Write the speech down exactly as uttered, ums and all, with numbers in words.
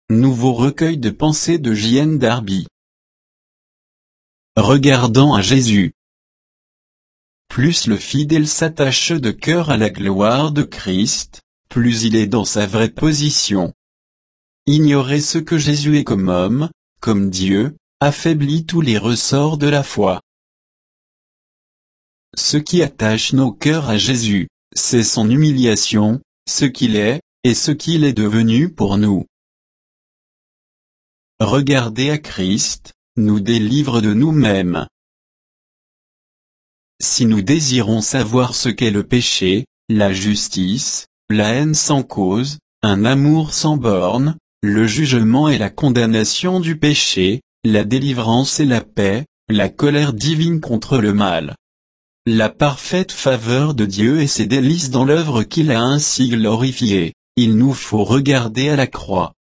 Nouveau recueil de pensées de J N Darby. Regardant à Jésus. Plus le fidèle s'attache de cœur à la gloire de Christ, plus il est dans sa vraie position. Ignorer ce que Jésus est comme homme, comme Dieu, affaiblit tous les ressorts de la foi. Ce qui attache nos cœurs à Jésus, c'est son humiliation, ce qu'il est, et ce qu'il est devenu pour nous. Regarder à Christ, nous délivre de nous-mêmes. Si nous désirons savoir ce qu'est le péché, la justice, la haine sans cause, un amour sans bornes, le jugement et la condamnation du péché, la délivrance et la paix, la colère divine contre le mal, la parfaite faveur de Dieu et ses délices dans l'œuvre qu'il a ainsi glorifiée, il nous faut regarder à la croix.